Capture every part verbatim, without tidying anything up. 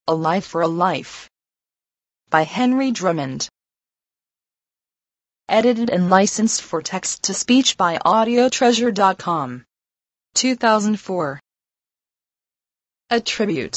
A Life for a Life by Henry Drummond. Edited and licensed for text-to-speech by audio treasure dot com. two thousand four. A Tribute.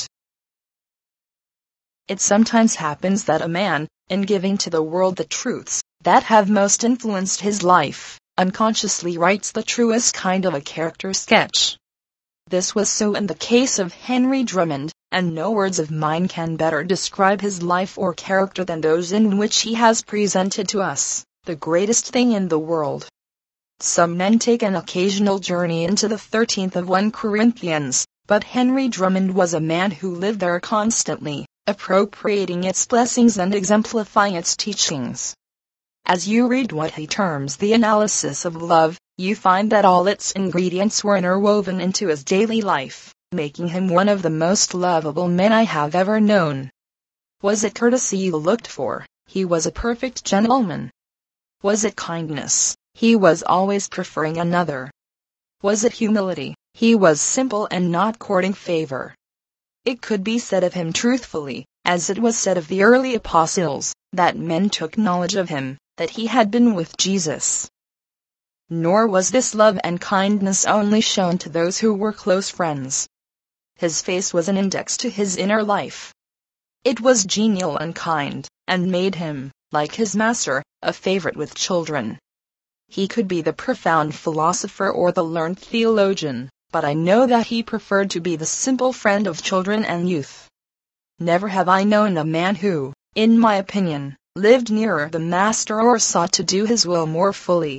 It sometimes happens that a man, in giving to the world the truths that have most influenced his life, unconsciously writes the truest kind of a character sketch. This was so in the case of Henry Drummond, and no words of mine can better describe his life or character than those in which he has presented to us the greatest thing in the world. Some men take an occasional journey into the thirteenth of First Corinthians, but Henry Drummond was a man who lived there constantly, appropriating its blessings and exemplifying its teachings. As you read what he terms the analysis of love, you find that all its ingredients were interwoven into his daily life, making him one of the most lovable men I have ever known. Was it courtesy you looked for? He was a perfect gentleman. Was it kindness? He was always preferring another. Was it humility? He was simple and not courting favor. It could be said of him truthfully, as it was said of the early apostles, that men took knowledge of him, that he had been with Jesus. Nor was this love and kindness only shown to those who were close friends. His face was an index to his inner life. It was genial and kind, and made him, like his master, a favorite with children. He could be the profound philosopher or the learned theologian, but I know that he preferred to be the simple friend of children and youth. Never have I known a man who, in my opinion, lived nearer the Master or sought to do his will more fully.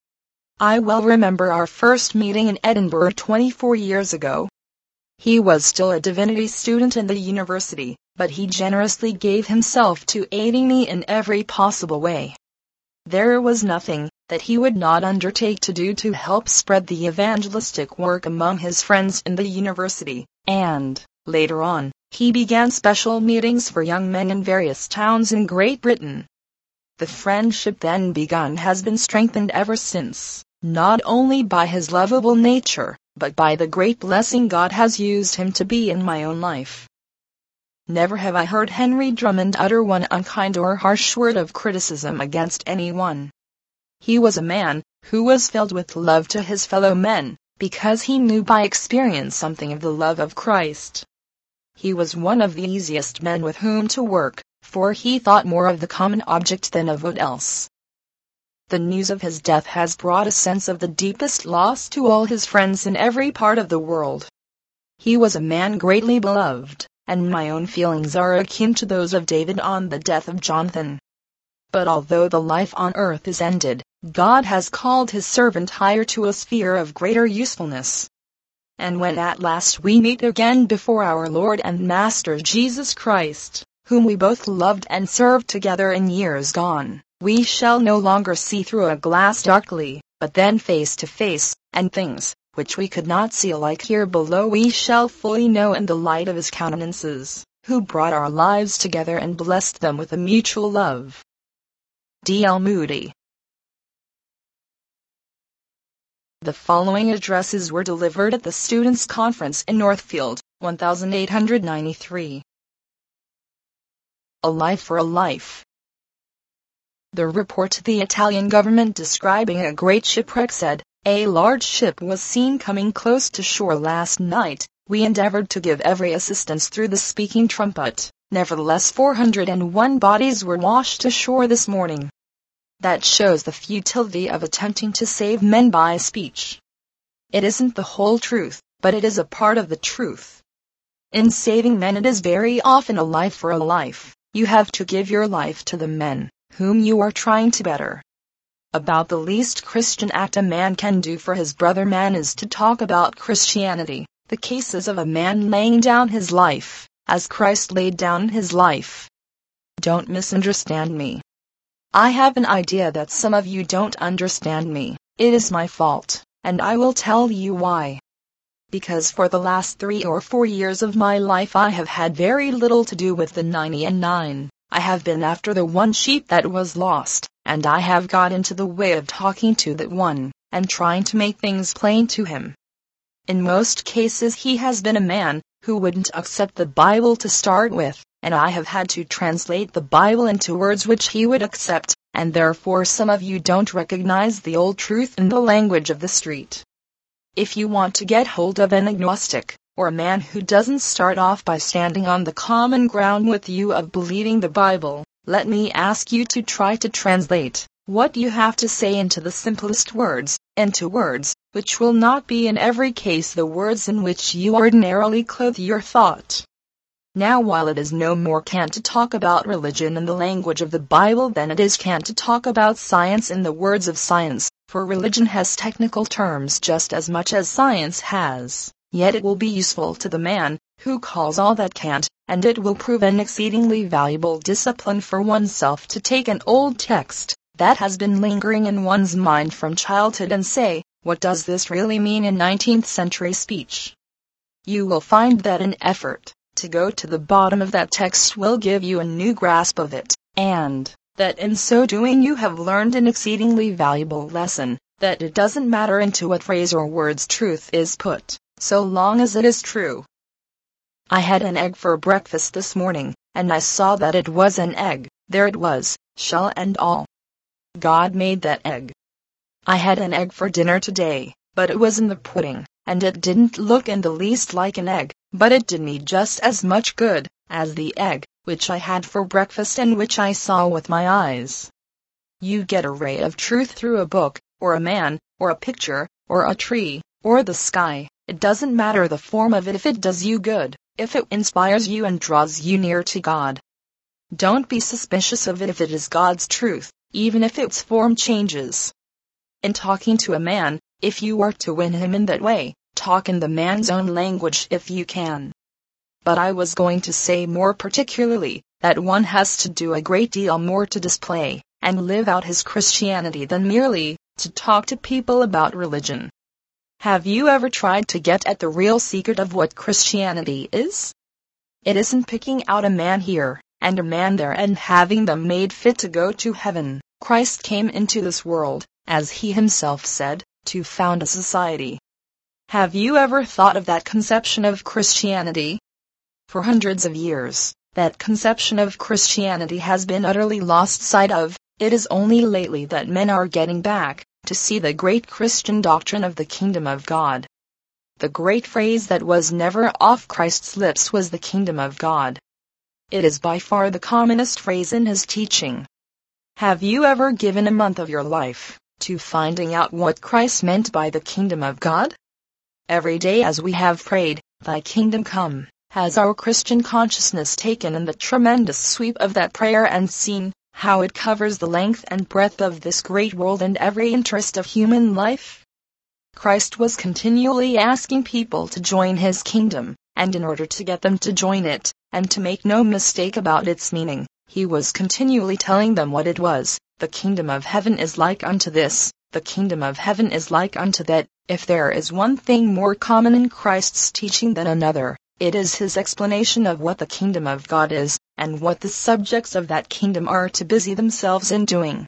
I well remember our first meeting in Edinburgh twenty-four years ago. He was still a divinity student in the university, but he generously gave himself to aiding me in every possible way. There was nothing that he would not undertake to do to help spread the evangelistic work among his friends in the university, and, later on, he began special meetings for young men in various towns in Great Britain. The friendship then begun has been strengthened ever since, not only by his lovable nature, but by the great blessing God has used him to be in my own life. Never have I heard Henry Drummond utter one unkind or harsh word of criticism against anyone. He was a man who was filled with love to his fellow men, because he knew by experience something of the love of Christ. He was one of the easiest men with whom to work, for he thought more of the common object than of what else. The news of his death has brought a sense of the deepest loss to all his friends in every part of the world. He was a man greatly beloved, and my own feelings are akin to those of David on the death of Jonathan. But although the life on earth is ended, God has called his servant higher to a sphere of greater usefulness. And when at last we meet again before our Lord and Master Jesus Christ, whom we both loved and served together in years gone, we shall no longer see through a glass darkly, but then face to face, and things which we could not see alike here below we shall fully know in the light of his countenances, who brought our lives together and blessed them with a mutual love. D L Moody. The following addresses were delivered at the Students' Conference in Northfield, eighteen ninety-three. A Life for a Life. The report to the Italian government describing a great shipwreck said, "A large ship was seen coming close to shore last night. We endeavored to give every assistance through the speaking trumpet. Nevertheless four hundred and one bodies were washed ashore this morning." That shows the futility of attempting to save men by speech. It isn't the whole truth, but it is a part of the truth. In saving men it is very often a life for a life. You have to give your life to the men whom you are trying to better. About the least Christian act a man can do for his brother man is to talk about Christianity, the cases of a man laying down his life, as Christ laid down his life. Don't misunderstand me. I have an idea that some of you don't understand me. It is my fault, and I will tell you why. Because for the last three or four years of my life I have had very little to do with the ninety and nine. I have been after the one sheep that was lost, and I have got into the way of talking to that one, and trying to make things plain to him. In most cases he has been a man who wouldn't accept the Bible to start with, and I have had to translate the Bible into words which he would accept, and therefore some of you don't recognize the old truth in the language of the street. If you want to get hold of an agnostic, or a man who doesn't start off by standing on the common ground with you of believing the Bible, let me ask you to try to translate what you have to say into the simplest words, into words which will not be in every case the words in which you ordinarily clothe your thought. Now, while it is no more cant to talk about religion in the language of the Bible than it is cant to talk about science in the words of science, for religion has technical terms just as much as science has, yet it will be useful to the man who calls all that cant, and it will prove an exceedingly valuable discipline for oneself to take an old text that has been lingering in one's mind from childhood and say, what does this really mean in nineteenth century speech? You will find that an effort to go to the bottom of that text will give you a new grasp of it, and that in so doing you have learned an exceedingly valuable lesson, that it doesn't matter into what phrase or words truth is put, so long as it is true. I had an egg for breakfast this morning, and I saw that it was an egg. There it was, shell and all. God made that egg. I had an egg for dinner today, but it was in the pudding, and it didn't look in the least like an egg, but it did me just as much good as the egg which I had for breakfast and which I saw with my eyes. You get a ray of truth through a book, or a man, or a picture, or a tree, or the sky. It doesn't matter the form of it if it does you good, if it inspires you and draws you near to God. Don't be suspicious of it if it is God's truth, even if its form changes. In talking to a man, if you are to win him in that way, talk in the man's own language if you can. But I was going to say more particularly, that one has to do a great deal more to display and live out his Christianity than merely to talk to people about religion. Have you ever tried to get at the real secret of what Christianity is? It isn't picking out a man here and a man there and having them made fit to go to heaven. Christ came into this world, as he himself said, to found a society. Have you ever thought of that conception of Christianity? For hundreds of years, that conception of Christianity has been utterly lost sight of. It is only lately that men are getting back to see the great Christian doctrine of the kingdom of God. The great phrase that was never off Christ's lips was the kingdom of God. It is by far the commonest phrase in his teaching. Have you ever given a month of your life to finding out what Christ meant by the kingdom of God? Every day as we have prayed, Thy kingdom come, has our Christian consciousness taken in the tremendous sweep of that prayer and seen how it covers the length and breadth of this great world and every interest of human life? Christ was continually asking people to join his kingdom, and in order to get them to join it, and to make no mistake about its meaning, he was continually telling them what it was. The kingdom of heaven is like unto this, the kingdom of heaven is like unto that. If there is one thing more common in Christ's teaching than another, it is his explanation of what the kingdom of God is, and what the subjects of that kingdom are to busy themselves in doing.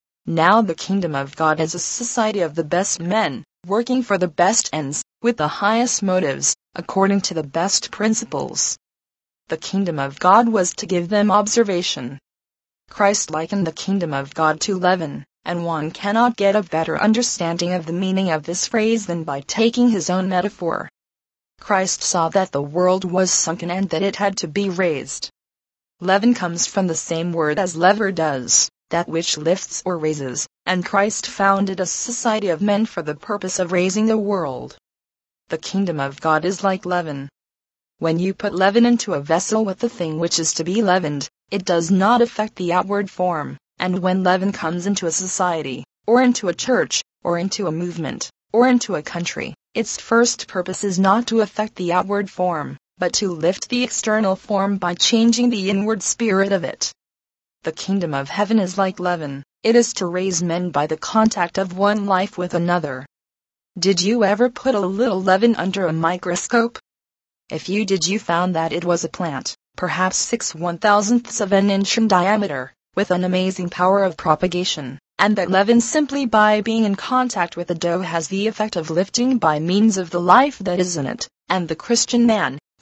Now the kingdom of God is a society of the best men, working for the best ends, with the highest motives, according to the best principles. The kingdom of God was to give them observation. Christ likened the kingdom of God to leaven, and one cannot get a better understanding of the meaning of this phrase than by taking his own metaphor. Christ saw that the world was sunken and that it had to be raised. Leaven comes from the same word as lever does, that which lifts or raises, and Christ founded a society of men for the purpose of raising the world. The kingdom of God is like leaven. When you put leaven into a vessel with the thing which is to be leavened, it does not affect the outward form, and when leaven comes into a society, or into a church, or into a movement, or into a country, its first purpose is not to affect the outward form, but to lift the external form by changing the inward spirit of it. The kingdom of heaven is like leaven. It is to raise men by the contact of one life with another. Did you ever put a little leaven under a microscope? If you did, you found that it was a plant, perhaps six one-thousandths of an inch in diameter, with an amazing power of propagation, and that leaven simply by being in contact with the dough has the effect of lifting by means of the life that is in it, and the Christian man,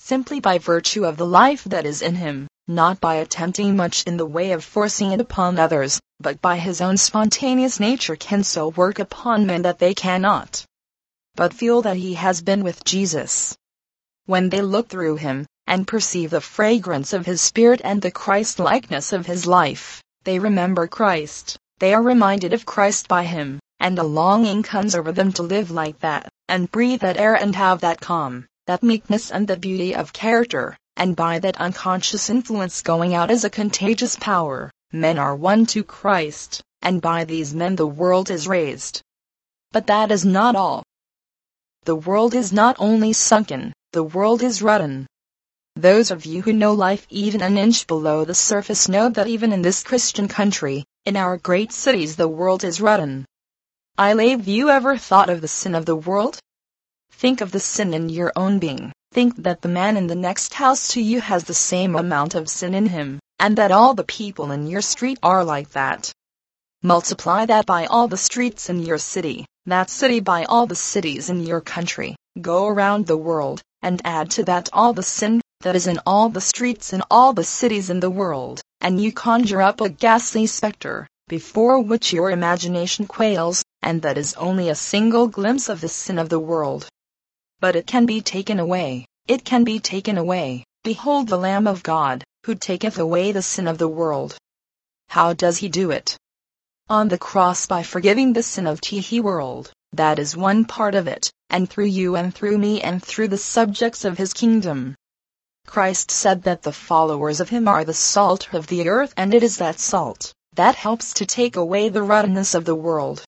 simply by virtue of the life that is in him, not by attempting much in the way of forcing it upon others, but by his own spontaneous nature can so work upon men that they cannot but feel that he has been with Jesus. When they look through him, and perceive the fragrance of his spirit and the Christ-likeness of his life, they remember Christ, they are reminded of Christ by him, and a longing comes over them to live like that, and breathe that air and have that calm, that meekness and the beauty of character, and by that unconscious influence going out as a contagious power, men are won to Christ, and by these men the world is raised. But that is not all. The world is not only sunken, the world is rotten. Those of you who know life even an inch below the surface know that even in this Christian country, in our great cities, the world is rotten. Have you ever thought of the sin of the world? Think of the sin in your own being. Think that the man in the next house to you has the same amount of sin in him, and that all the people in your street are like that. Multiply that by all the streets in your city, that city by all the cities in your country, go around the world, and add to that all the sin that is in all the streets in all the cities in the world, and you conjure up a ghastly specter, before which your imagination quails, and that is only a single glimpse of the sin of the world. But it can be taken away, it can be taken away. Behold the Lamb of God, who taketh away the sin of the world. How does he do it? On the cross, by forgiving the sin of the world, that is one part of it, and through you and through me and through the subjects of his kingdom. Christ said that the followers of him are the salt of the earth, and it is that salt that helps to take away the rottenness of the world.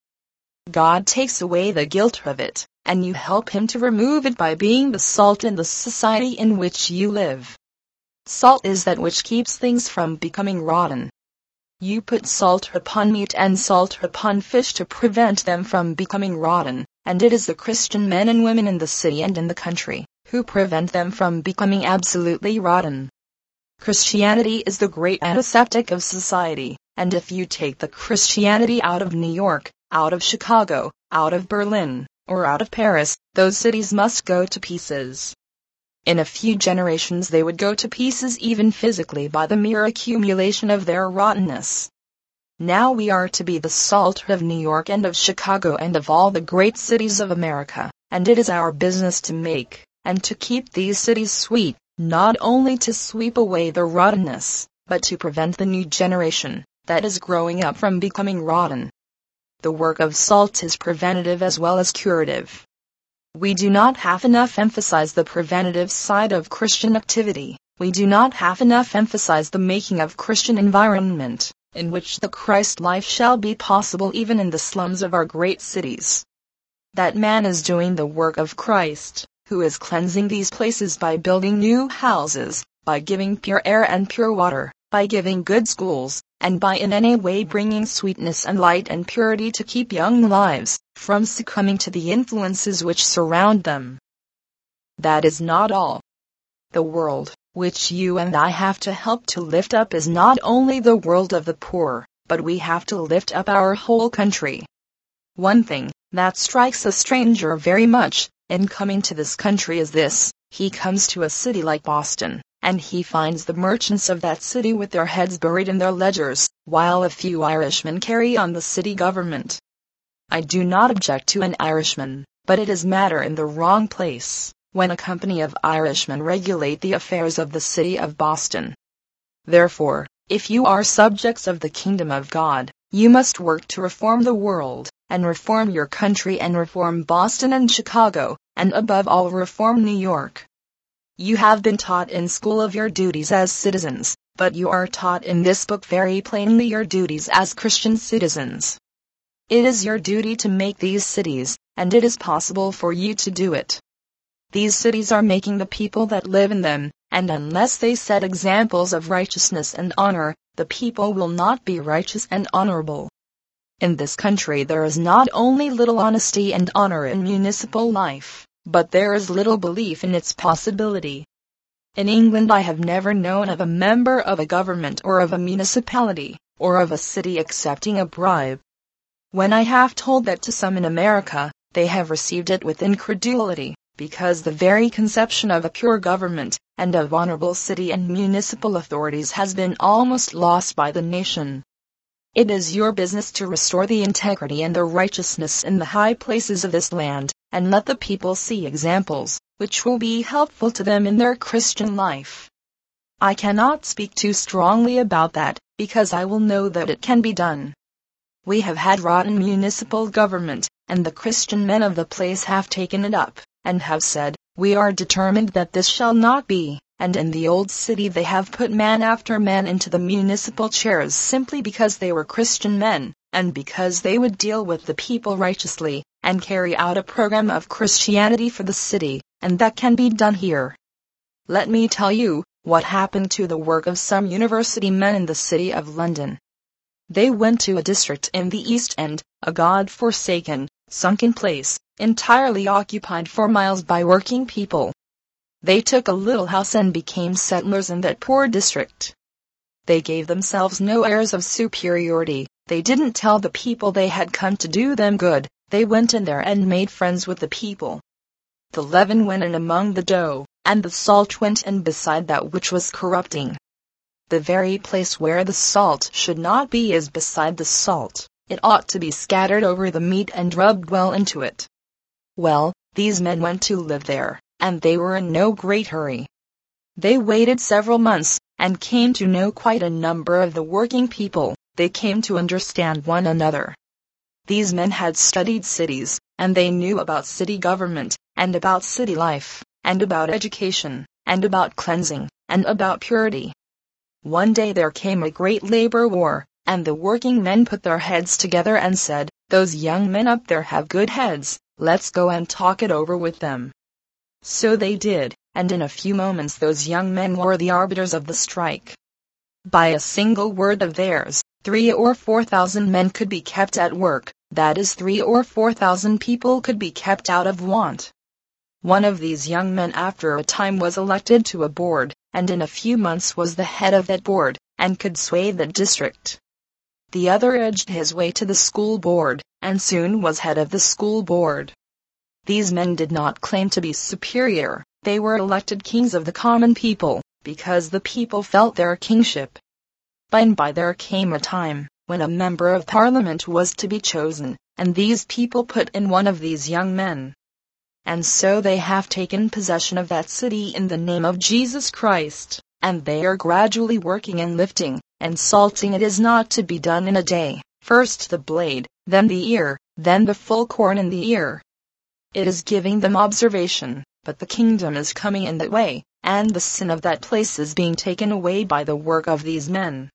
God takes away the guilt of it, and you help him to remove it by being the salt in the society in which you live. Salt is that which keeps things from becoming rotten. You put salt upon meat and salt upon fish to prevent them from becoming rotten, and it is the Christian men and women in the city and in the country who prevent them from becoming absolutely rotten. Christianity is the great antiseptic of society, and if you take the Christianity out of New York, out of Chicago, out of Berlin, or out of Paris, those cities must go to pieces. In a few generations they would go to pieces even physically by the mere accumulation of their rottenness. Now we are to be the salt of New York and of Chicago and of all the great cities of America, and it is our business to make, and to keep these cities sweet, not only to sweep away the rottenness, but to prevent the new generation that is growing up from becoming rotten. The work of salt is preventative as well as curative. We do not half enough emphasize the preventative side of Christian activity. We do not half enough emphasize the making of Christian environment, in which the Christ life shall be possible even in the slums of our great cities. That man is doing the work of Christ, who is cleansing these places by building new houses, by giving pure air and pure water, by giving good schools, and by in any way bringing sweetness and light and purity to keep young lives from succumbing to the influences which surround them. That is not all. The world, which you and I have to help to lift up, is not only the world of the poor, but we have to lift up our whole country. One thing that strikes a stranger very much in coming to this country is this: he comes to a city like Boston, and he finds the merchants of that city with their heads buried in their ledgers, while a few Irishmen carry on the city government. I do not object to an Irishman, but it is matter in the wrong place when a company of Irishmen regulate the affairs of the city of Boston. Therefore, if you are subjects of the kingdom of God, you must work to reform the world, and reform your country, and reform Boston and Chicago, and above all reform New York. You have been taught in school of your duties as citizens, but you are taught in this book very plainly your duties as Christian citizens. It is your duty to make these cities, and it is possible for you to do it. These cities are making the people that live in them, and unless they set examples of righteousness and honor, the people will not be righteous and honorable. In this country there is not only little honesty and honor in municipal life, but there is little belief in its possibility. In England I have never known of a member of a government or of a municipality, or of a city accepting a bribe. When I have told that to some in America, they have received it with incredulity, because the very conception of a pure government, and of honorable city and municipal authorities has been almost lost by the nation. It is your business to restore the integrity and the righteousness in the high places of this land, and let the people see examples, which will be helpful to them in their Christian life. I cannot speak too strongly about that, because I will know that it can be done. We have had rotten municipal government, and the Christian men of the place have taken it up, and have said, "We are determined that this shall not be," and in the old city they have put man after man into the municipal chairs simply because they were Christian men, and because they would deal with the people righteously, and carry out a program of Christianity for the city, and that can be done here. Let me tell you what happened to the work of some university men in the city of London. They went to a district in the East End, a God-forsaken, sunken place, entirely occupied for miles by working people. They took a little house and became settlers in that poor district. They gave themselves no airs of superiority. They didn't tell the people they had come to do them good. They went in there and made friends with the people. The leaven went in among the dough, and the salt went in beside that which was corrupting. The very place where the salt should not be is beside the salt. It ought to be scattered over the meat and rubbed well into it. Well, these men went to live there, and they were in no great hurry. They waited several months, and came to know quite a number of the working people. They came to understand one another. These men had studied cities, and they knew about city government, and about city life, and about education, and about cleansing, and about purity. One day there came a great labor war, and the working men put their heads together and said, "Those young men up there have good heads, let's go and talk it over with them." So they did, and in a few moments those young men were the arbiters of the strike. By a single word of theirs, three or four thousand men could be kept at work, that is three or four thousand people could be kept out of want. One of these young men after a time was elected to a board, and in a few months was the head of that board, and could sway the district. The other edged his way to the school board, and soon was head of the school board. These men did not claim to be superior, they were elected kings of the common people, because the people felt their kingship. By and by there came a time, when a member of parliament was to be chosen, and these people put in one of these young men. And so they have taken possession of that city in the name of Jesus Christ, and they are gradually working and lifting, and salting. It is not to be done in a day, first the blade, then the ear, then the full corn in the ear. It is giving them observation, but the kingdom is coming in that way, and the sin of that place is being taken away by the work of these men.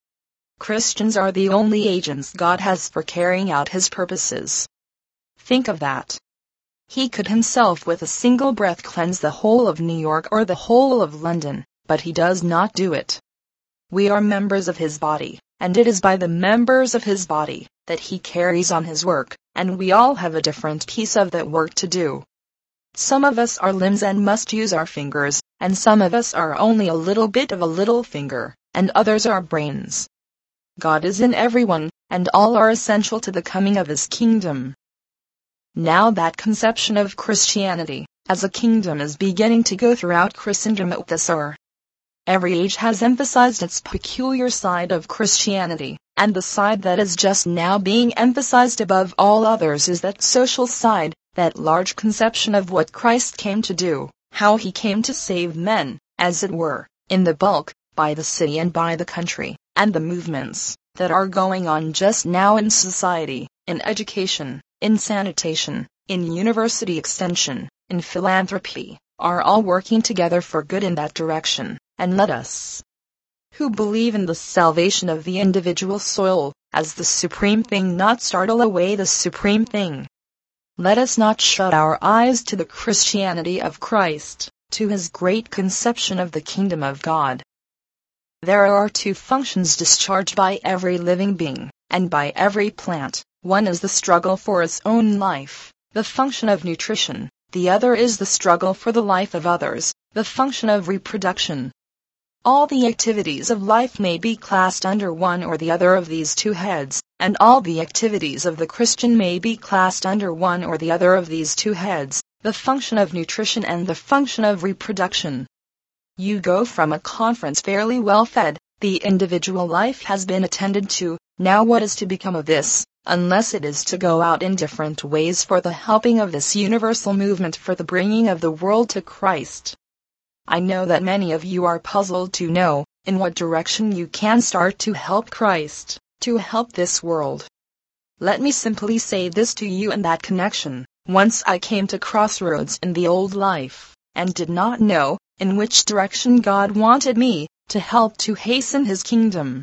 Christians are the only agents God has for carrying out His purposes. Think of that. He could himself with a single breath cleanse the whole of New York or the whole of London, but He does not do it. We are members of His body, and it is by the members of His body that He carries on His work, and we all have a different piece of that work to do. Some of us are limbs and must use our fingers, and some of us are only a little bit of a little finger, and others are brains. God is in everyone, and all are essential to the coming of His kingdom. Now that conception of Christianity as a kingdom is beginning to go throughout Christendom at this hour. Every age has emphasized its peculiar side of Christianity, and the side that is just now being emphasized above all others is that social side, that large conception of what Christ came to do, how He came to save men, as it were, in the bulk, by the city and by the country, and the movements that are going on just now in society, in education, in sanitation, in university extension, in philanthropy, are all working together for good in that direction, and let us, who believe in the salvation of the individual soul, as the supreme thing, not startle away the supreme thing. Let us not shut our eyes to the Christianity of Christ, to His great conception of the kingdom of God. There are two functions discharged by every living being, and by every plant. One is the struggle for its own life, the function of nutrition. The other is the struggle for the life of others, the function of reproduction. All the activities of life may be classed under one or the other of these two heads, and all the activities of the Christian may be classed under one or the other of these two heads, the function of nutrition and the function of reproduction. You go from a conference fairly well fed, the individual life has been attended to, now what is to become of this, unless it is to go out in different ways for the helping of this universal movement for the bringing of the world to Christ? I know that many of you are puzzled to know in what direction you can start to help Christ, to help this world. Let me simply say this to you in that connection. Once I came to crossroads in the old life, and did not know in which direction God wanted me to help to hasten His kingdom.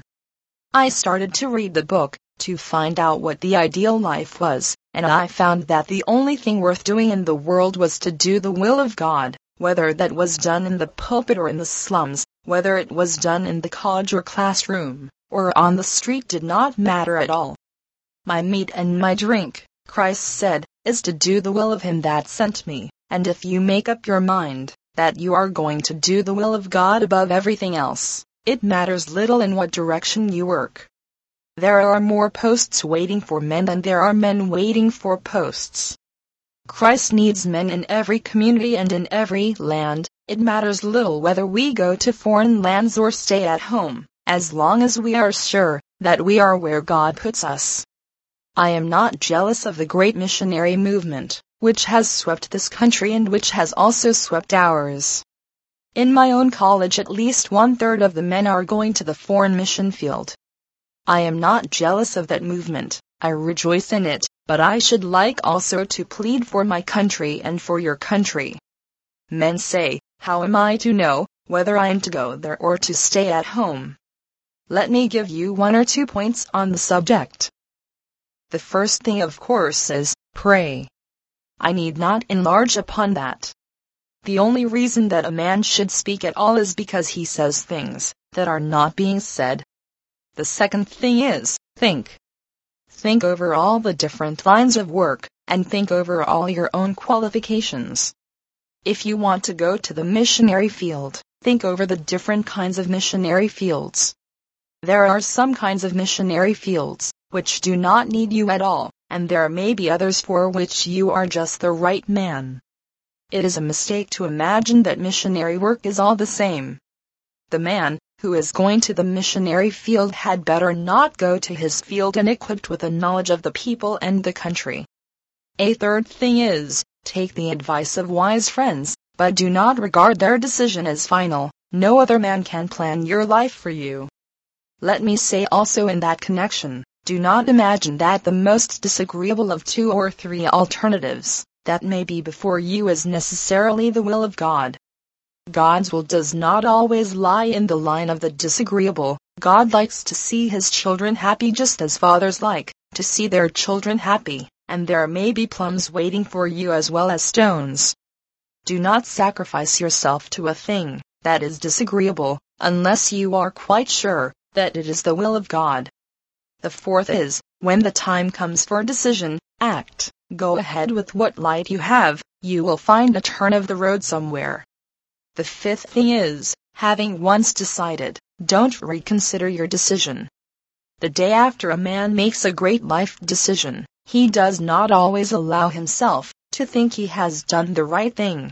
I started to read the book, to find out what the ideal life was, and I found that the only thing worth doing in the world was to do the will of God, whether that was done in the pulpit or in the slums, whether it was done in the college or classroom, or on the street did not matter at all. My meat and my drink, Christ said, is to do the will of Him that sent me, and if you make up your mind that you are going to do the will of God above everything else, it matters little in what direction you work. There are more posts waiting for men than there are men waiting for posts. Christ needs men in every community and in every land. It matters little whether we go to foreign lands or stay at home, as long as we are sure that we are where God puts us. I am not jealous of the great missionary movement, which has swept this country and which has also swept ours. In my own college at least one-third of the men are going to the foreign mission field. I am not jealous of that movement, I rejoice in it, but I should like also to plead for my country and for your country. Men say, how am I to know whether I am to go there or to stay at home? Let me give you one or two points on the subject. The first thing of course is, pray. I need not enlarge upon that. The only reason that a man should speak at all is because he says things that are not being said. The second thing is, think. Think over all the different lines of work, and think over all your own qualifications. If you want to go to the missionary field, think over the different kinds of missionary fields. There are some kinds of missionary fields which do not need you at all, and there may be others for which you are just the right man. It is a mistake to imagine that missionary work is all the same. The man who is going to the missionary field had better not go to his field unequipped with a knowledge of the people and the country. A third thing is, take the advice of wise friends, but do not regard their decision as final. No other man can plan your life for you. Let me say also in that connection, do not imagine that the most disagreeable of two or three alternatives that may be before you is necessarily the will of God. God's will does not always lie in the line of the disagreeable. God likes to see His children happy just as fathers like to see their children happy, and there may be plums waiting for you as well as stones. Do not sacrifice yourself to a thing that is disagreeable, unless you are quite sure that it is the will of God. The fourth is, when the time comes for decision, act. Go ahead with what light you have, you will find a turn of the road somewhere. The fifth thing is, having once decided, don't reconsider your decision. The day after a man makes a great life decision, he does not always allow himself to think he has done the right thing.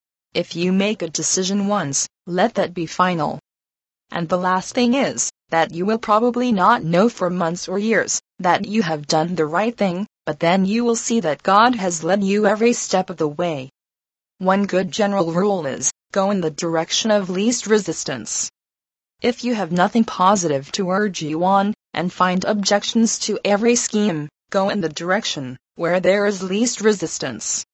If you make a decision once, let that be final. And the last thing is, that you will probably not know for months or years that you have done the right thing, but then you will see that God has led you every step of the way. One good general rule is, go in the direction of least resistance. If you have nothing positive to urge you on, and find objections to every scheme, go in the direction where there is least resistance.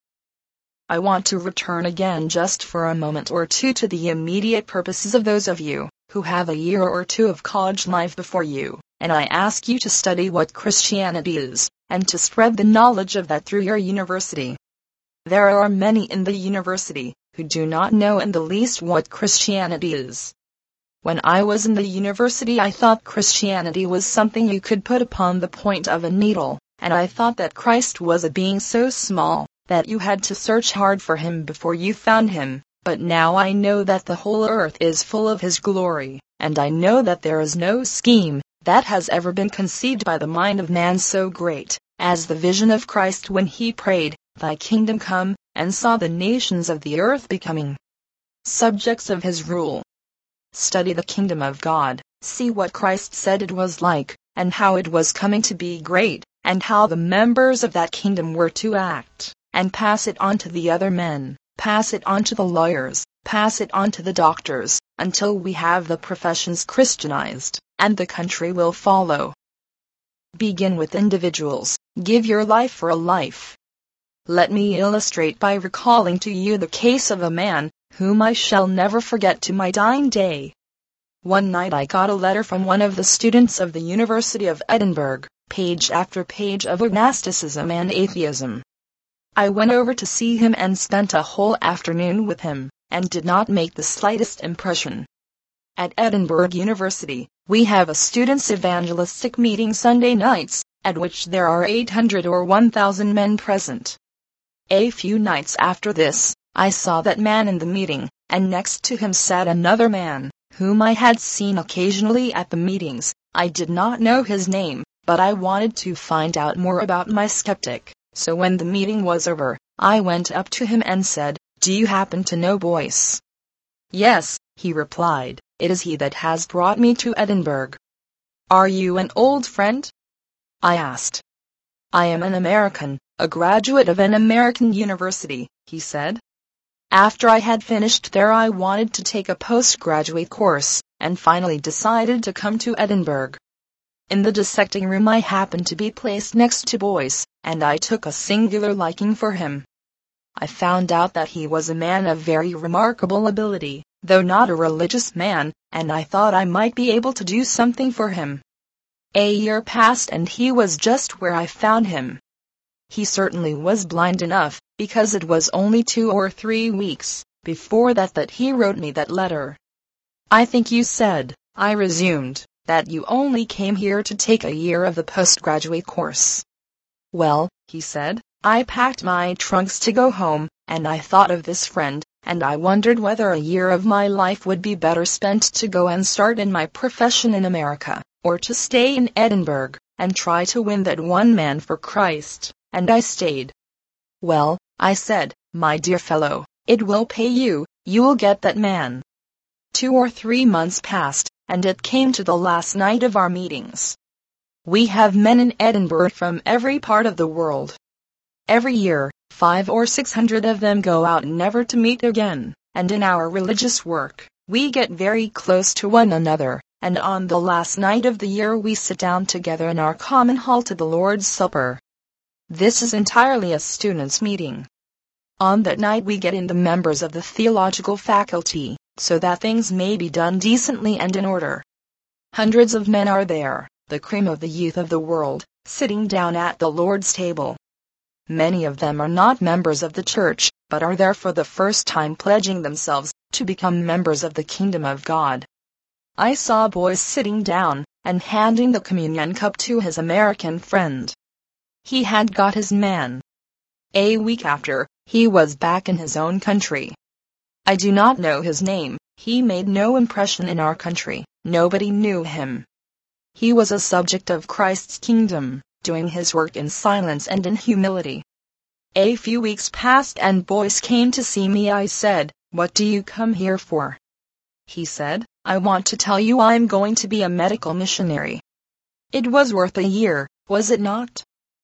I want to return again just for a moment or two to the immediate purposes of those of you who have a year or two of college life before you, and I ask you to study what Christianity is, and to spread the knowledge of that through your university. There are many in the university who do not know in the least what Christianity is. When I was in the university I thought Christianity was something you could put upon the point of a needle, and I thought that Christ was a being so small that you had to search hard for Him before you found Him. But now I know that the whole earth is full of His glory, and I know that there is no scheme that has ever been conceived by the mind of man so great as the vision of Christ when He prayed, Thy kingdom come, and saw the nations of the earth becoming subjects of his rule. Study the kingdom of God, see what Christ said it was like, and how it was coming to be great, and how the members of that kingdom were to act, and pass it on to the other men, pass it on to the lawyers, pass it on to the doctors, until we have the professions Christianized, and the country will follow. Begin with individuals, give your life for a life. Let me illustrate by recalling to you the case of a man, whom I shall never forget to my dying day. One night I got a letter from one of the students of the University of Edinburgh, page after page of agnosticism and atheism. I went over to see him and spent a whole afternoon with him, and did not make the slightest impression. At Edinburgh University, we have a students' evangelistic meeting Sunday nights, at which there are eight hundred or one thousand men present. A few nights after this, I saw that man in the meeting, and next to him sat another man, whom I had seen occasionally at the meetings. I did not know his name, but I wanted to find out more about my skeptic, so when the meeting was over, I went up to him and said, "Do you happen to know Boyce?" "Yes," he replied, "it is he that has brought me to Edinburgh." "Are you an old friend?" I asked. "I am an American, a graduate of an American university," he said. "After I had finished there I wanted to take a postgraduate course, and finally decided to come to Edinburgh. In the dissecting room I happened to be placed next to Boyce, and I took a singular liking for him. I found out that he was a man of very remarkable ability, though not a religious man, and I thought I might be able to do something for him. A year passed and he was just where I found him. He certainly was blind enough, because it was only two or three weeks before that that he wrote me that letter. "I think you said," I resumed, "that you only came here to take a year of the postgraduate course." "Well," he said, "I packed my trunks to go home, and I thought of this friend, and I wondered whether a year of my life would be better spent to go and start in my profession in America, or to stay in Edinburgh, and try to win that one man for Christ, and I stayed." "Well," I said, "my dear fellow, it will pay you, you will get that man." Two or three months passed, and it came to the last night of our meetings. We have men in Edinburgh from every part of the world. Every year, five or six hundred of them go out never to meet again, and in our religious work, we get very close to one another, and on the last night of the year we sit down together in our common hall to the Lord's Supper. This is entirely a students' meeting. On that night we get in the members of the theological faculty, so that things may be done decently and in order. Hundreds of men are there, the cream of the youth of the world, sitting down at the Lord's table. Many of them are not members of the church, but are there for the first time pledging themselves to become members of the kingdom of God. I saw Boyce sitting down, and handing the communion cup to his American friend. He had got his man. A week after, he was back in his own country. I do not know his name, he made no impression in our country, nobody knew him. He was a subject of Christ's kingdom, doing his work in silence and in humility. A few weeks passed and Boyce came to see me. I said, "What do you come here for?" He said, "I want to tell you I'm going to be a medical missionary." It was worth a year, was it not?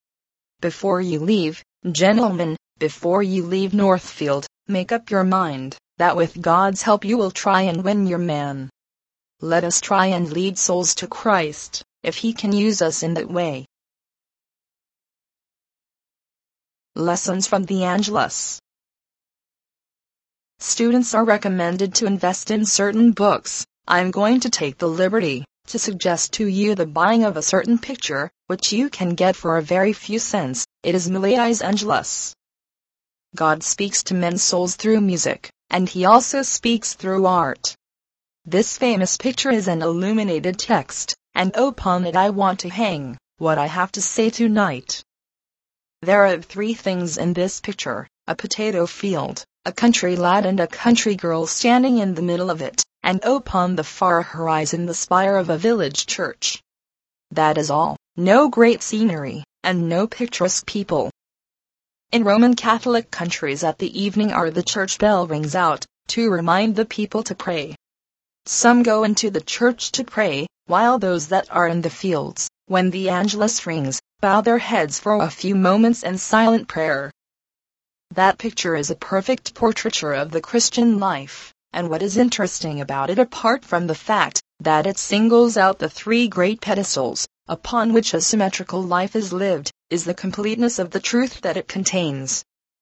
Before you leave, gentlemen, before you leave Northfield, make up your mind that with God's help you will try and win your man. Let us try and lead souls to Christ, if He can use us in that way. Lessons from the Angelus. Students are recommended to invest in certain books. I'm going to take the liberty to suggest to you the buying of a certain picture, which you can get for a very few cents. It is Millais' Angelus. God speaks to men's souls through music, and He also speaks through art. This famous picture is an illuminated text, and upon it I want to hang what I have to say tonight. There are three things in this picture: a potato field, a country lad and a country girl standing in the middle of it, and upon the far horizon the spire of a village church. That is all, no great scenery, and no picturesque people. In Roman Catholic countries at the evening hour the church bell rings out, to remind the people to pray. Some go into the church to pray, while those that are in the fields, when the Angelus rings, bow their heads for a few moments in silent prayer. That picture is a perfect portraiture of the Christian life, and what is interesting about it, apart from the fact that it singles out the three great pedestals upon which a symmetrical life is lived, is the completeness of the truth that it contains.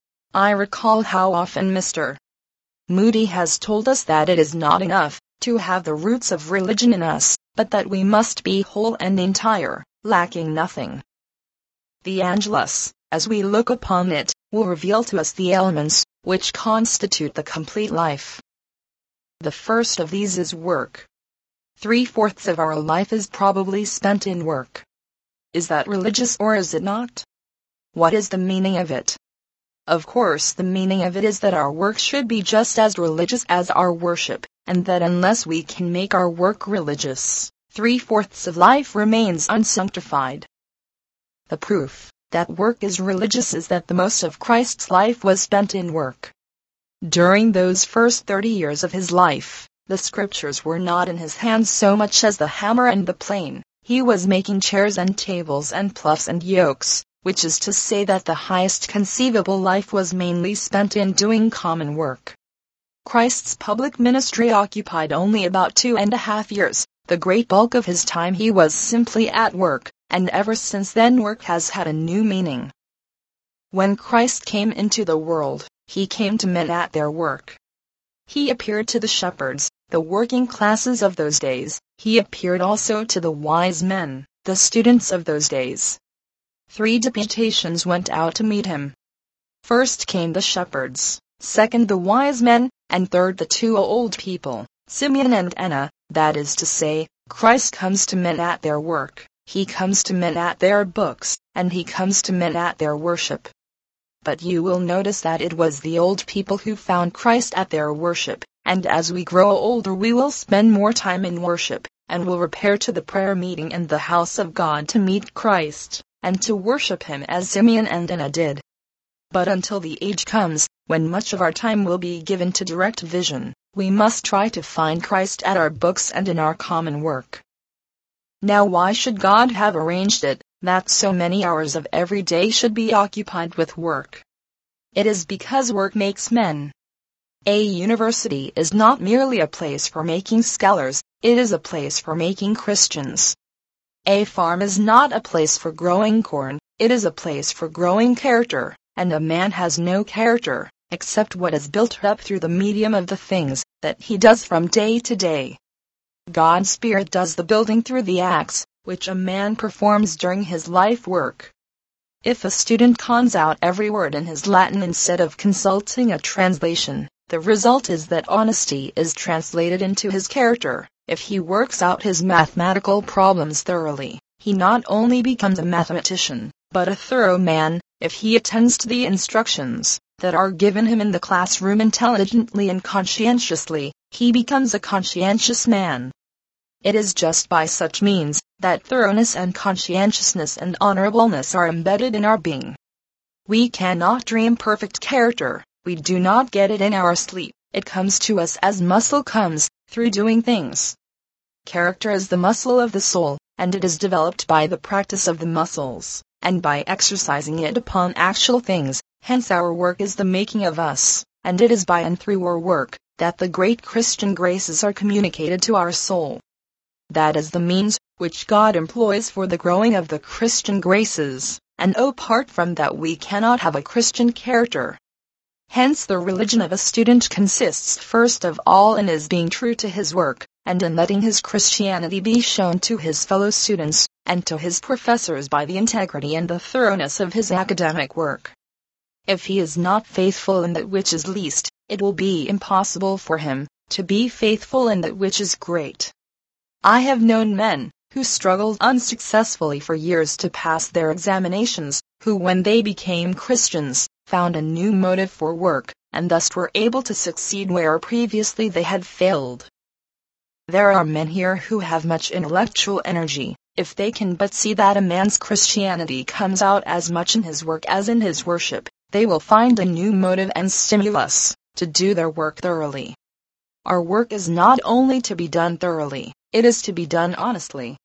I recall how often Mister Moody has told us that it is not enough to have the roots of religion in us, but that we must be whole and entire, lacking nothing. The Angelus, as we look upon it, will reveal to us the elements which constitute the complete life. The first of these is work. Three-fourths of our life is probably spent in work. Is that religious or is it not? What is the meaning of it? Of course, the meaning of it is that our work should be just as religious as our worship, and that unless we can make our work religious, three-fourths of life remains unsanctified. The proof that work is religious is that the most of Christ's life was spent in work. During those first thirty years of his life, the scriptures were not in his hands so much as the hammer and the plane. He was making chairs and tables and ploughs and yokes, which is to say that the highest conceivable life was mainly spent in doing common work. Christ's public ministry occupied only about two and a half years. The great bulk of his time he was simply at work, and ever since then work has had a new meaning. When Christ came into the world, he came to men at their work. He appeared to the shepherds, the working classes of those days. He appeared also to the wise men, the students of those days. Three deputations went out to meet him. First came the shepherds, second the wise men, and third the two old people, Simeon and Anna. That is to say, Christ comes to men at their work, he comes to men at their books, and he comes to men at their worship. But you will notice that it was the old people who found Christ at their worship, and as we grow older we will spend more time in worship, and will repair to the prayer meeting in the house of God to meet Christ, and to worship him as Simeon and Anna did. But until the age comes, when much of our time will be given to direct vision, we must try to find Christ at our books and in our common work. Now why should God have arranged it that so many hours of every day should be occupied with work? It is because work makes men. A university is not merely a place for making scholars, it is a place for making Christians. A farm is not a place for growing corn, it is a place for growing character, and a man has no character, except what is built up through the medium of the things that he does from day to day. God's Spirit does the building through the acts which a man performs during his life work. If a student cons out every word in his Latin instead of consulting a translation, the result is that honesty is translated into his character. If he works out his mathematical problems thoroughly, he not only becomes a mathematician, but a thorough man. If he attends to the instructions that are given him in the classroom intelligently and conscientiously, he becomes a conscientious man. It is just by such means that thoroughness and conscientiousness and honorableness are embedded in our being. We cannot dream perfect character, we do not get it in our sleep, it comes to us as muscle comes, through doing things. Character is the muscle of the soul, and it is developed by the practice of the muscles, and by exercising it upon actual things. Hence our work is the making of us, and it is by and through our work that the great Christian graces are communicated to our soul. That is the means which God employs for the growing of the Christian graces, and apart from that we cannot have a Christian character. Hence the religion of a student consists first of all in his being true to his work, and in letting his Christianity be shown to his fellow students, and to his professors by the integrity and the thoroughness of his academic work. If he is not faithful in that which is least, it will be impossible for him to be faithful in that which is great. I have known men who struggled unsuccessfully for years to pass their examinations, who when they became Christians, found a new motive for work, and thus were able to succeed where previously they had failed. There are men here who have much intellectual energy. If they can but see that a man's Christianity comes out as much in his work as in his worship, they will find a new motive and stimulus to do their work thoroughly. Our work is not only to be done thoroughly, it is to be done honestly.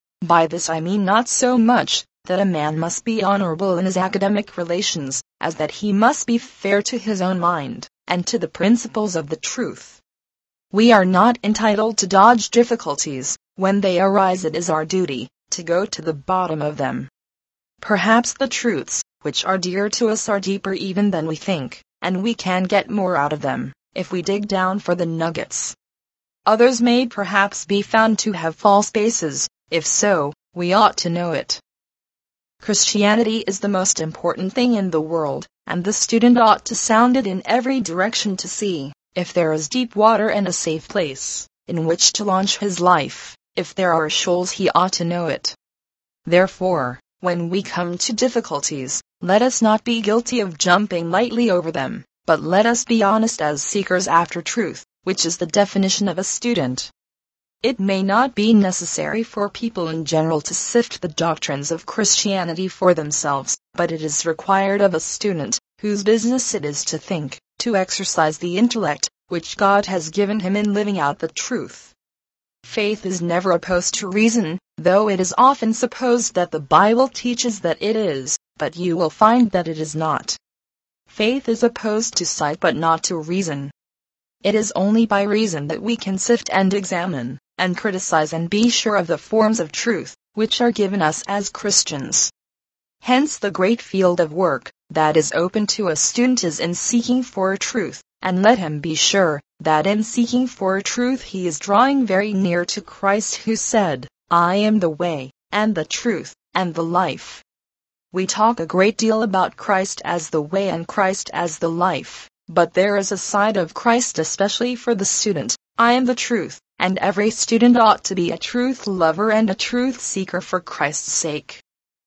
By this I mean not so much that a man must be honorable in his academic relations, as that he must be fair to his own mind, and to the principles of the truth. We are not entitled to dodge difficulties. When they arise, it is our duty to go to the bottom of them. Perhaps the truths which are dear to us are deeper even than we think, and we can get more out of them if we dig down for the nuggets. Others may perhaps be found to have false bases. If so, we ought to know it. Christianity is the most important thing in the world, and the student ought to sound it in every direction to see if there is deep water and a safe place in which to launch his life. If there are shoals, he ought to know it. Therefore, when we come to difficulties, let us not be guilty of jumping lightly over them, but let us be honest as seekers after truth, which is the definition of a student. It may not be necessary for people in general to sift the doctrines of Christianity for themselves, but it is required of a student, whose business it is to think, to exercise the intellect, which God has given him in living out the truth. Faith is never opposed to reason, though it is often supposed that the Bible teaches that it is, but you will find that it is not. Faith is opposed to sight but not to reason. It is only by reason that we can sift and examine, and criticize and be sure of the forms of truth, which are given us as Christians. Hence the great field of work that is open to a student is in seeking for truth, and let him be sure that in seeking for truth he is drawing very near to Christ, who said, "I am the way, and the truth, and the life." We talk a great deal about Christ as the way and Christ as the life, but there is a side of Christ especially for the student. I am the truth, and every student ought to be a truth lover and a truth seeker for Christ's sake.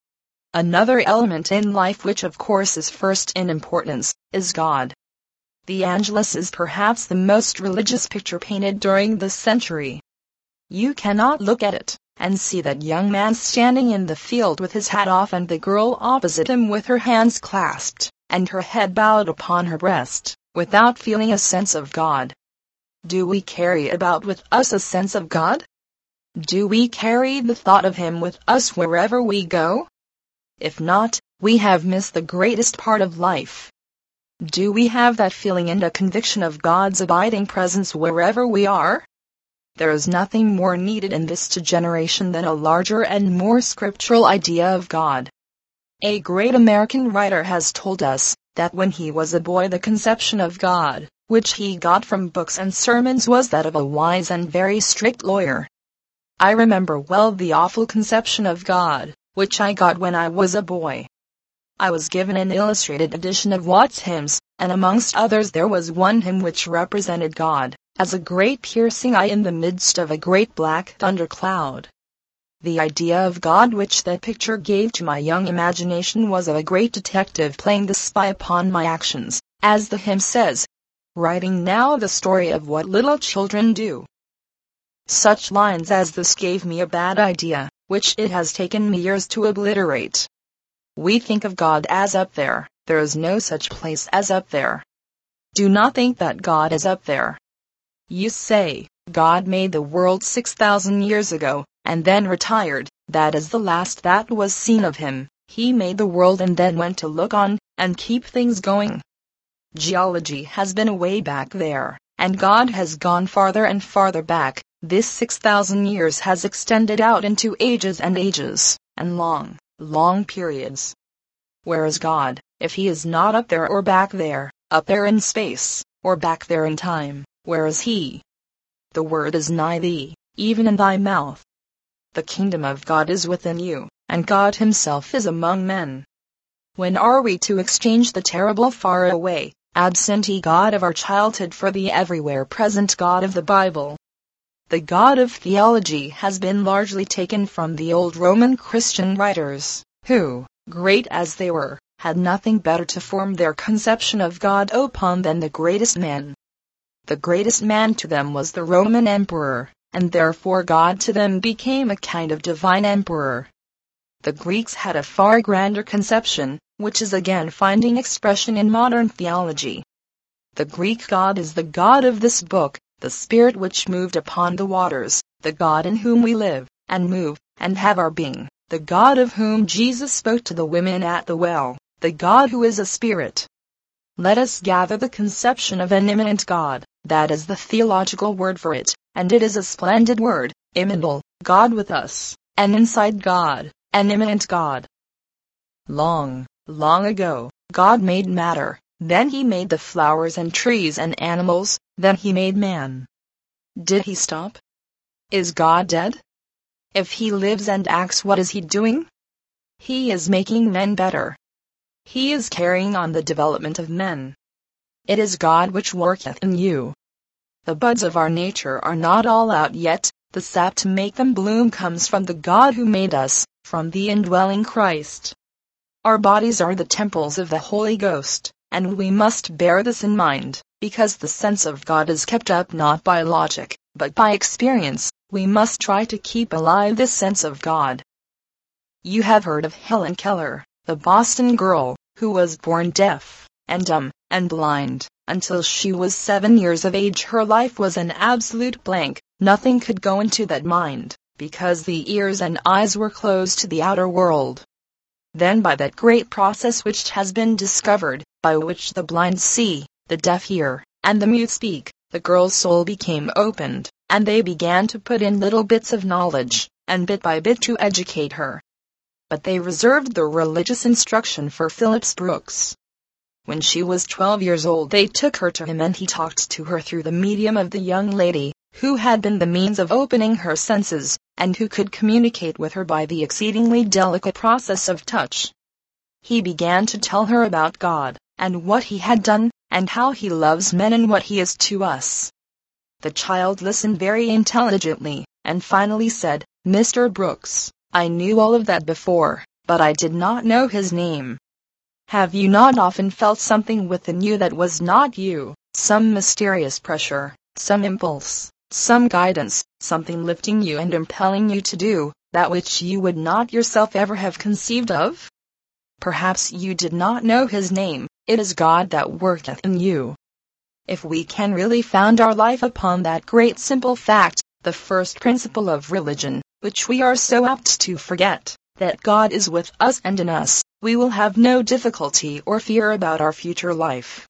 Another element in life, which of course is first in importance, is God. The Angelus is perhaps the most religious picture painted during this century. You cannot look at it and see that young man standing in the field with his hat off and the girl opposite him with her hands clasped and her head bowed upon her breast, without feeling a sense of God. Do we carry about with us a sense of God? Do we carry the thought of Him with us wherever we go? If not, we have missed the greatest part of life. Do we have that feeling and a conviction of God's abiding presence wherever we are? There is nothing more needed in this generation than a larger and more scriptural idea of God. A great American writer has told us that when he was a boy the conception of God, which he got from books and sermons, was that of a wise and very strict lawyer. I remember well the awful conception of God, which I got when I was a boy. I was given an illustrated edition of Watts' hymns, and amongst others there was one hymn which represented God as a great piercing eye in the midst of a great black thundercloud. The idea of God which that picture gave to my young imagination was of a great detective playing the spy upon my actions, as the hymn says, writing now the story of what little children do. Such lines as this gave me a bad idea, which it has taken me years to obliterate. We think of God as up there. There is no such place as up there. Do not think that God is up there. You say, God made the world six thousand years ago, and then retired. That is the last that was seen of Him. He made the world and then went to look on, and keep things going. Geology has been way back there, and God has gone farther and farther back. This six thousand years has extended out into ages and ages, and long, long periods. Where is God, if He is not up there or back there, up there in space, or back there in time? Where is He? The word is nigh thee, even in thy mouth. The kingdom of God is within you, and God Himself is among men. When are we to exchange the terrible far-away, absentee God of our childhood for the everywhere present God of the Bible? The God of theology has been largely taken from the old Roman Christian writers, who, great as they were, had nothing better to form their conception of God upon than the greatest man. The greatest man to them was the Roman emperor, and therefore God to them became a kind of divine emperor. The Greeks had a far grander conception, which is again finding expression in modern theology. The Greek God is the God of this book, the Spirit which moved upon the waters, the God in whom we live, and move, and have our being, the God of whom Jesus spoke to the women at the well, the God who is a Spirit. Let us gather the conception of an immanent God, that is the theological word for it, and it is a splendid word, immanent, God with us, an inside God, an immanent God. Long, long ago, God made matter, then he made the flowers and trees and animals, then he made man. Did he stop? Is God dead? If he lives and acts, what is he doing? He is making men better. He is carrying on the development of men. It is God which worketh in you. The buds of our nature are not all out yet, the sap to make them bloom comes from the God who made us, from the indwelling Christ. Our bodies are the temples of the Holy Ghost, and we must bear this in mind, because the sense of God is kept up not by logic, but by experience. We must try to keep alive this sense of God. You have heard of Helen Keller, the Boston girl, who was born deaf, and dumb, and blind. Until she was seven years of age her life was an absolute blank, nothing could go into that mind, because the ears and eyes were closed to the outer world. Then by that great process which has been discovered, by which the blind see, the deaf hear, and the mute speak, the girl's soul became opened, and they began to put in little bits of knowledge, and bit by bit to educate her. But they reserved the religious instruction for Phillips Brooks. When she was twelve years old they took her to him and he talked to her through the medium of the young lady, who had been the means of opening her senses, and who could communicate with her by the exceedingly delicate process of touch. He began to tell her about God, and what he had done, and how he loves men and what he is to us. The child listened very intelligently, and finally said, "Mister Brooks, I knew all of that before, but I did not know his name." Have you not often felt something within you that was not you, some mysterious pressure, some impulse, some guidance, something lifting you and impelling you to do that which you would not yourself ever have conceived of? Perhaps you did not know his name. It is God that worketh in you. If we can really found our life upon that great simple fact, the first principle of religion, which we are so apt to forget, that God is with us and in us, we will have no difficulty or fear about our future life.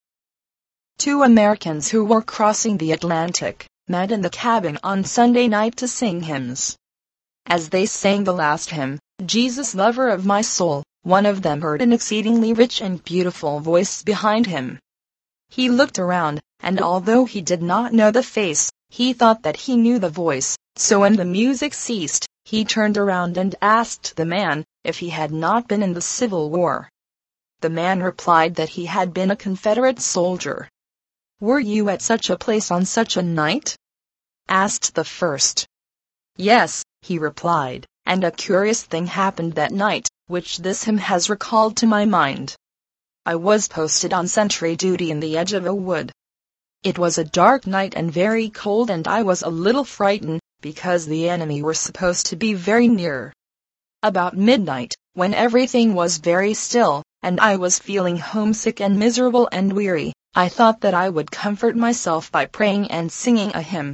Two Americans who were crossing the Atlantic met in the cabin on Sunday night to sing hymns. As they sang the last hymn, "Jesus, Lover of My Soul," one of them heard an exceedingly rich and beautiful voice behind him. He looked around, and although he did not know the face, he thought that he knew the voice, so when the music ceased, he turned around and asked the man if he had not been in the Civil War. The man replied that he had been a Confederate soldier. "Were you at such a place on such a night?" asked the first. "Yes," he replied, "and a curious thing happened that night, which this hymn has recalled to my mind. I was posted on sentry duty in the edge of a wood. It was a dark night and very cold, and I was a little frightened, because the enemy were supposed to be very near. About midnight, when everything was very still, and I was feeling homesick and miserable and weary, I thought that I would comfort myself by praying and singing a hymn.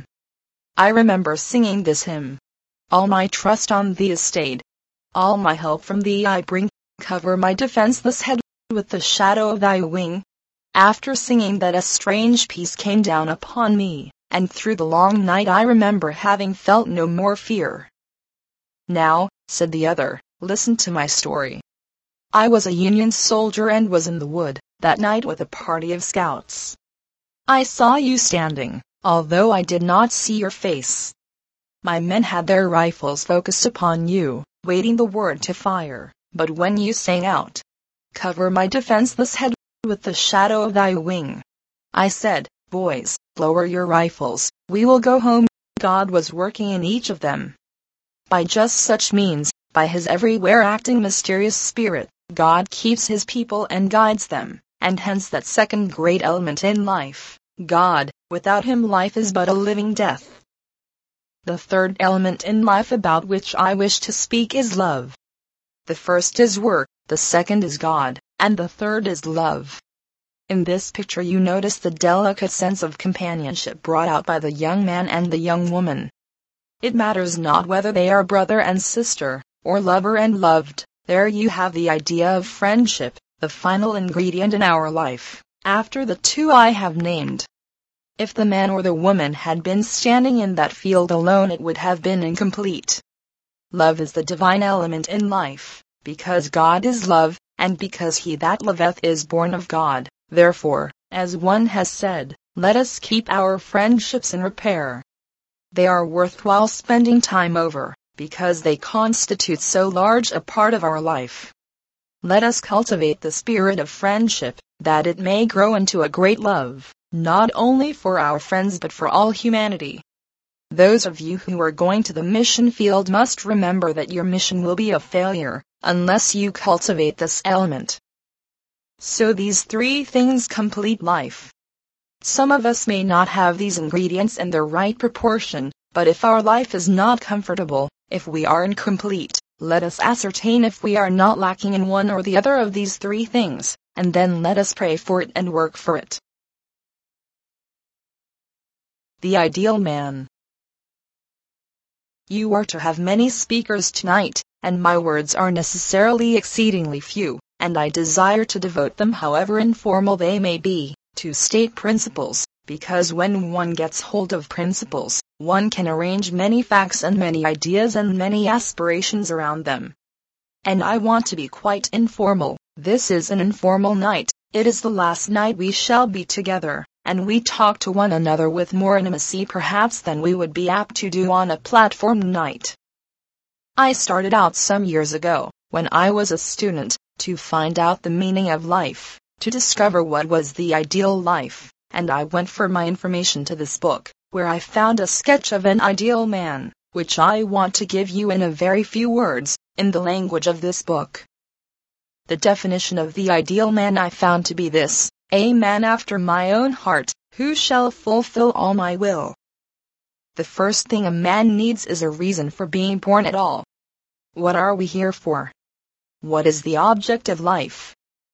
I remember singing this hymn: "All my trust on thee is stayed. All my help from thee I bring. Cover my defenseless head with the shadow of thy wing." After singing that, a strange peace came down upon me, and through the long night I remember having felt no more fear. "Now," said the other, "listen to my story. I was a Union soldier and was in the wood that night with a party of scouts. I saw you standing, although I did not see your face. My men had their rifles focused upon you, waiting the word to fire, but when you sang out, 'Cover my defenseless head with the shadow of thy wing,' I said, 'Boys, lower your rifles, we will go home.' God was working in each of them. By just such means, by his everywhere acting mysterious spirit, God keeps his people and guides them, and hence that second great element in life, God. Without him life is but a living death. The third element in life about which I wish to speak is love. The first is work, the second is God, and the third is love. In this picture you notice the delicate sense of companionship brought out by the young man and the young woman. It matters not whether they are brother and sister, or lover and loved, there you have the idea of friendship, the final ingredient in our life, after the two I have named. If the man or the woman had been standing in that field alone, it would have been incomplete. Love is the divine element in life, because God is love, and because he that loveth is born of God. Therefore, as one has said, let us keep our friendships in repair. They are worthwhile spending time over, because they constitute so large a part of our life. Let us cultivate the spirit of friendship, that it may grow into a great love, not only for our friends but for all humanity. Those of you who are going to the mission field must remember that your mission will be a failure, unless you cultivate this element. So these three things complete life. Some of us may not have these ingredients in their right proportion, but if our life is not comfortable, if we are incomplete, let us ascertain if we are not lacking in one or the other of these three things, and then let us pray for it and work for it. The ideal man. You are to have many speakers tonight, and my words are necessarily exceedingly few, and I desire to devote them, however informal they may be, to state principles, because when one gets hold of principles, one can arrange many facts and many ideas and many aspirations around them. And I want to be quite informal. This is an informal night, it is the last night we shall be together, and we talk to one another with more intimacy perhaps than we would be apt to do on a platform night. I started out some years ago, when I was a student, to find out the meaning of life, to discover what was the ideal life, and I went for my information to this book, where I found a sketch of an ideal man, which I want to give you in a very few words, in the language of this book. The definition of the ideal man I found to be this: a man after my own heart, who shall fulfill all my will. The first thing a man needs is a reason for being born at all. What are we here for? What is the object of life?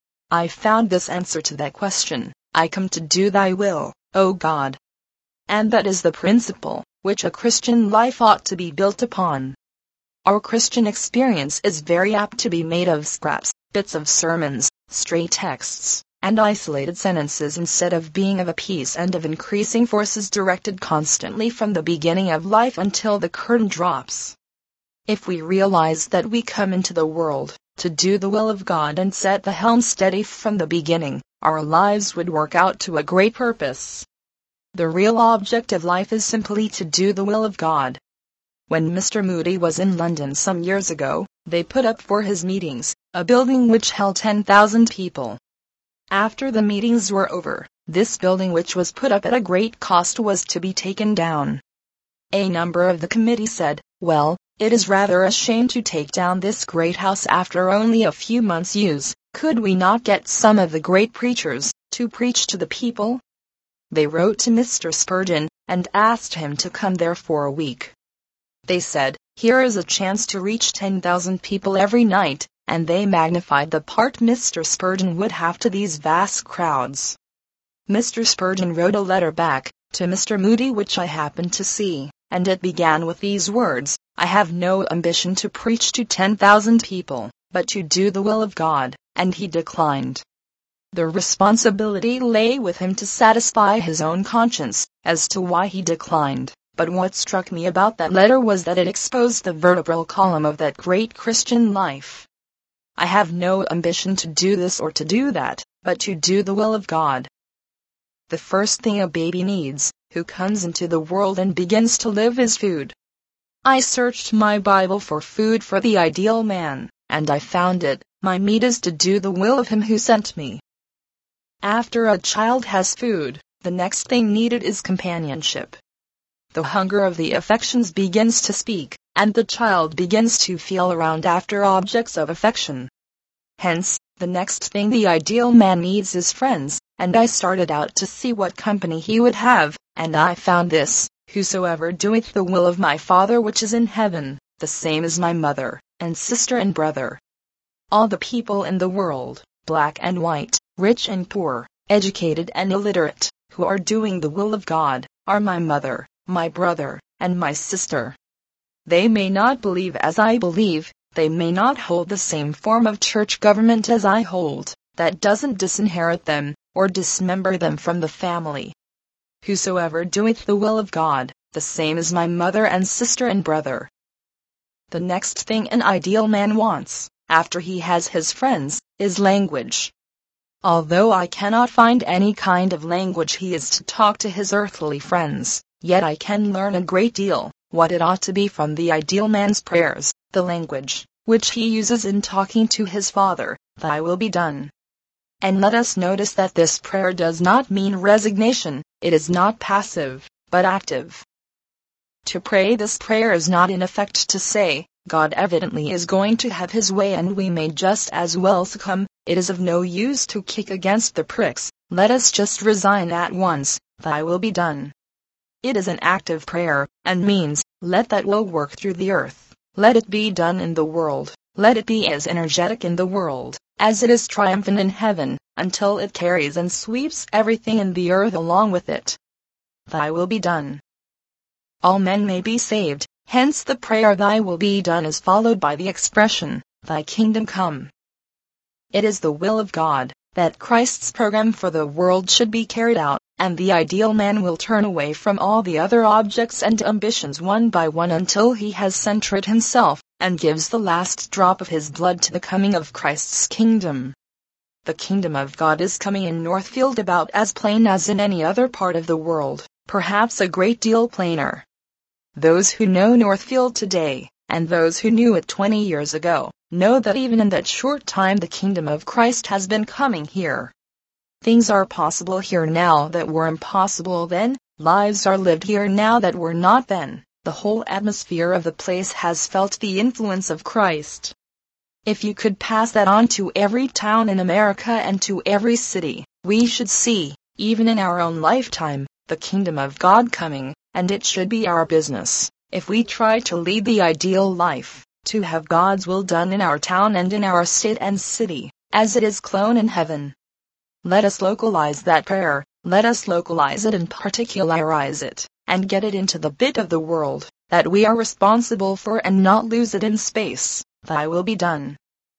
I found this answer to that question: I come to do thy will, O God. And that is the principle which a Christian life ought to be built upon. Our Christian experience is very apt to be made of scraps, bits of sermons, stray texts, and isolated sentences instead of being of a piece and of increasing forces directed constantly from the beginning of life until the curtain drops. If we realize that we come into the world to do the will of God and set the helm steady from the beginning, our lives would work out to a great purpose. The real object of life is simply to do the will of God. When Mister Moody was in London some years ago, they put up for his meetings a building which held ten thousand people. After the meetings were over, this building, which was put up at a great cost, was to be taken down. A number of the committee said, "Well, it is rather a shame to take down this great house after only a few months' use. Could we not get some of the great preachers to preach to the people?" They wrote to Mister Spurgeon, and asked him to come there for a week. They said, "Here is a chance to reach ten thousand people every night," and they magnified the part Mister Spurgeon would have to these vast crowds. Mister Spurgeon wrote a letter back to Mister Moody which I happened to see, and it began with these words: "I have no ambition to preach to ten thousand people, but to do the will of God," and he declined. The responsibility lay with him to satisfy his own conscience as to why he declined, but what struck me about that letter was that it exposed the vertebral column of that great Christian life. I have no ambition to do this or to do that, but to do the will of God. The first thing a baby needs, who comes into the world and begins to live, is food. I searched my Bible for food for the ideal man, and I found it: my meat is to do the will of him who sent me. After a child has food, the next thing needed is companionship. The hunger of the affections begins to speak, and the child begins to feel around after objects of affection. Hence, the next thing the ideal man needs is friends, and I started out to see what company he would have, and I found this: "Whosoever doeth the will of my Father which is in heaven, the same is my mother, and sister and brother." All the people in the world, black and white, rich and poor, educated and illiterate, who are doing the will of God, are my mother, my brother, and my sister. They may not believe as I believe, they may not hold the same form of church government as I hold. That doesn't disinherit them, or dismember them from the family. Whosoever doeth the will of God, the same is my mother and sister and brother. The next thing an ideal man wants, after he has his friends, is language. Although I cannot find any kind of language he is to talk to his earthly friends, yet I can learn a great deal, what it ought to be from the ideal man's prayers, the language, which he uses in talking to his Father, Thy will be done. And let us notice that this prayer does not mean resignation, it is not passive, but active. To pray this prayer is not in effect to say, God evidently is going to have his way and we may just as well succumb. It is of no use to kick against the pricks, let us just resign at once, Thy will be done. It is an active prayer, and means, let that will work through the earth, let it be done in the world, let it be as energetic in the world, as it is triumphant in heaven, until it carries and sweeps everything in the earth along with it. Thy will be done. All men may be saved, hence the prayer Thy will be done is followed by the expression, Thy kingdom come. It is the will of God, that Christ's program for the world should be carried out, and the ideal man will turn away from all the other objects and ambitions one by one until he has centered himself, and gives the last drop of his blood to the coming of Christ's kingdom. The kingdom of God is coming in Northfield about as plain as in any other part of the world, perhaps a great deal plainer. Those who know Northfield today, and those who knew it twenty years ago, know that even in that short time the kingdom of Christ has been coming here. Things are possible here now that were impossible then, lives are lived here now that were not then. The whole atmosphere of the place has felt the influence of Christ. If you could pass that on to every town in America and to every city, we should see, even in our own lifetime, the kingdom of God coming, and it should be our business, if we try to lead the ideal life, to have God's will done in our town and in our state and city, as it is clone in heaven. Let us localize that prayer, let us localize it and particularize it, and get it into the bit of the world that we are responsible for and not lose it in space. Thy will be done.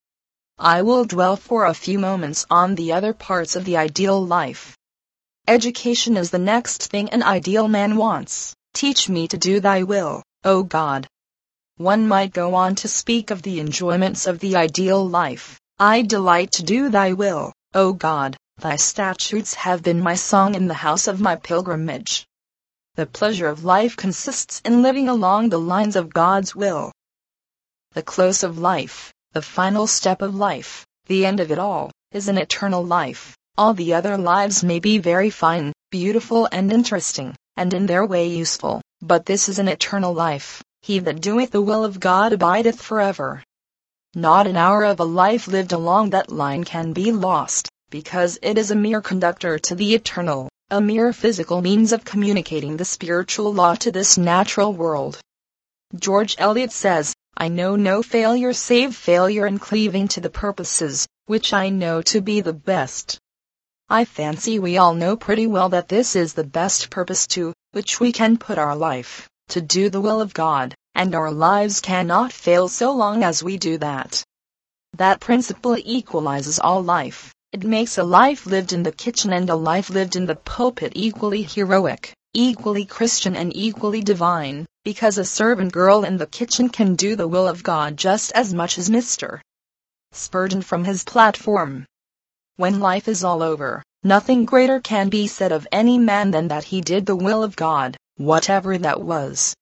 I will dwell for a few moments on the other parts of the ideal life. Education is the next thing an ideal man wants. Teach me to do Thy will, O God. One might go on to speak of the enjoyments of the ideal life. I delight to do Thy will, O God. Thy statutes have been my song in the house of my pilgrimage. The pleasure of life consists in living along the lines of God's will. The close of life, the final step of life, the end of it all, is an eternal life. All the other lives may be very fine, beautiful and interesting, and in their way useful, but this is an eternal life. He that doeth the will of God abideth forever. Not an hour of a life lived along that line can be lost, because it is a mere conductor to the eternal, a mere physical means of communicating the spiritual law to this natural world. George Eliot says, I know no failure save failure in cleaving to the purposes, which I know to be the best. I fancy we all know pretty well that this is the best purpose to which we can put our life, to do the will of God, and our lives cannot fail so long as we do that. That principle equalizes all life. It makes a life lived in the kitchen and a life lived in the pulpit equally heroic, equally Christian and equally divine, because a servant girl in the kitchen can do the will of God just as much as Mister Spurgeon from his platform. When life is all over, nothing greater can be said of any man than that he did the will of God, whatever that was.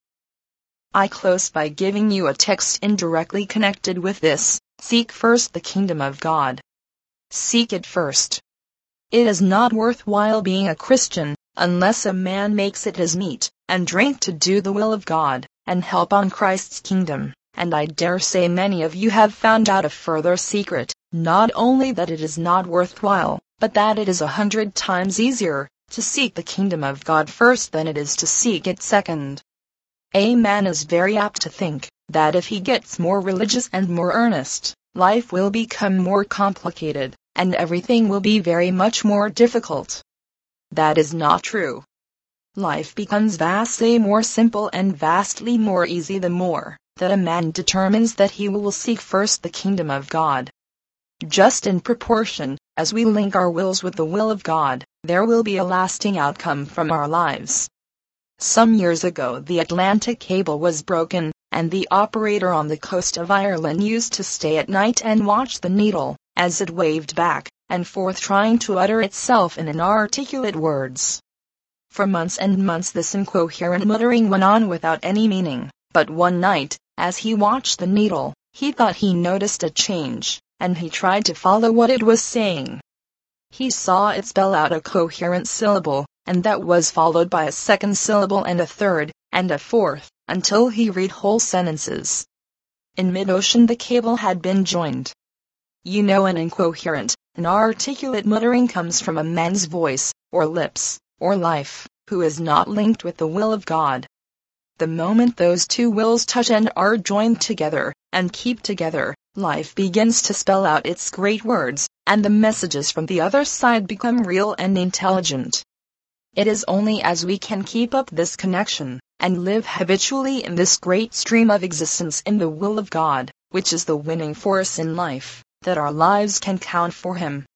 I close by giving you a text indirectly connected with this. Seek first the kingdom of God. Seek it first. It is not worthwhile being a Christian, unless a man makes it his meat and drink to do the will of God, and help on Christ's kingdom, and I dare say many of you have found out a further secret, not only that it is not worthwhile, but that it is a hundred times easier to seek the kingdom of God first than it is to seek it second. A man is very apt to think that if he gets more religious and more earnest, life will become more complicated, and everything will be very much more difficult. That is not true. Life becomes vastly more simple and vastly more easy the more that a man determines that he will seek first the kingdom of God. Just in proportion as we link our wills with the will of God, there will be a lasting outcome from our lives. Some years ago the Atlantic cable was broken, and the operator on the coast of Ireland used to stay at night and watch the needle, as it waved back and forth trying to utter itself in inarticulate words. For months and months this incoherent muttering went on without any meaning, but one night, as he watched the needle, he thought he noticed a change, and he tried to follow what it was saying. He saw it spell out a coherent syllable, and that was followed by a second syllable and a third, and a fourth, until he read whole sentences. In mid-ocean the cable had been joined. You know, an incoherent, inarticulate muttering comes from a man's voice, or lips, or life, who is not linked with the will of God. The moment those two wills touch and are joined together, and keep together, life begins to spell out its great words, and the messages from the other side become real and intelligent. It is only as we can keep up this connection, and live habitually in this great stream of existence in the will of God, which is the winning force in life, that our lives can count for Him.